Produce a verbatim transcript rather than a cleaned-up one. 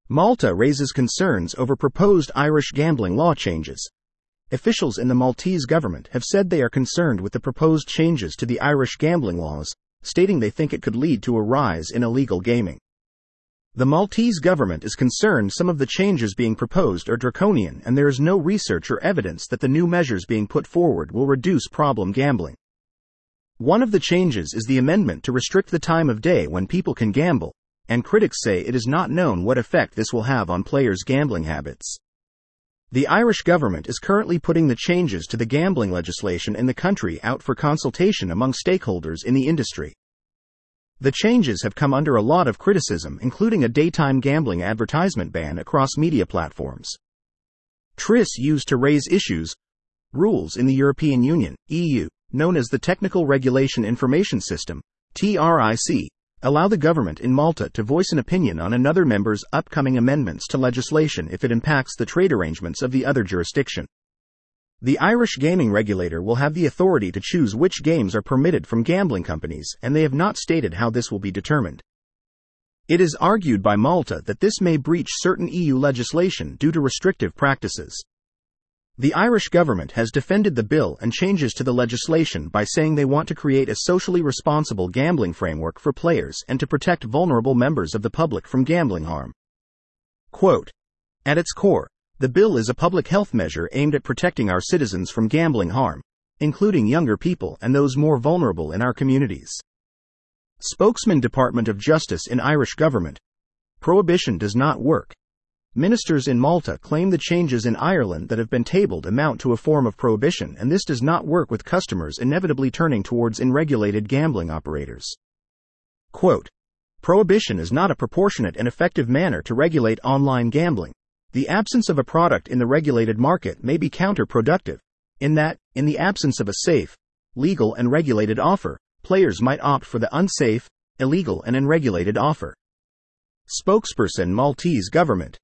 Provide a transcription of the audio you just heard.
Malta raises concerns over proposed Irish gambling law changes. Officials in the Maltese government have said they are concerned with the proposed changes to the Irish gambling laws, stating they think it could lead to a rise in illegal gaming. The Maltese government is concerned some of the changes being proposed are draconian, and there is no research or evidence that the new measures being put forward will reduce problem gambling. One of the changes is the amendment to restrict the time of day when people can gamble, and critics say it is not known what effect this will have on players' gambling habits. The Irish government is currently putting the changes to the gambling legislation in the country out for consultation among stakeholders in the industry. The changes have come under a lot of criticism, including a daytime gambling advertisement ban across media platforms. T R I S used to raise issues. Rules in the European Union, E U, known as the Technical Regulation Information System, T R I C, allow the government in Malta to voice an opinion on another member's upcoming amendments to legislation if it impacts the trade arrangements of the other jurisdiction. The Irish gaming regulator will have the authority to choose which games are permitted from gambling companies, and they have not stated how this will be determined. It is argued by Malta that this may breach certain E U legislation due to restrictive practices. The Irish government has defended the bill and changes to the legislation by saying they want to create a socially responsible gambling framework for players and to protect vulnerable members of the public from gambling harm. Quote, "At its core, the bill is a public health measure aimed at protecting our citizens from gambling harm, including younger people and those more vulnerable in our communities." Spokesman Department of Justice in Irish government. Prohibition does not work. Ministers in Malta claim the changes in Ireland that have been tabled amount to a form of prohibition, and this does not work with customers inevitably turning towards unregulated gambling operators. Quote, "Prohibition is not a proportionate and effective manner to regulate online gambling. The absence of a product in the regulated market may be counterproductive, in that, in the absence of a safe, legal and regulated offer, players might opt for the unsafe, illegal and unregulated offer." Spokesperson Maltese government.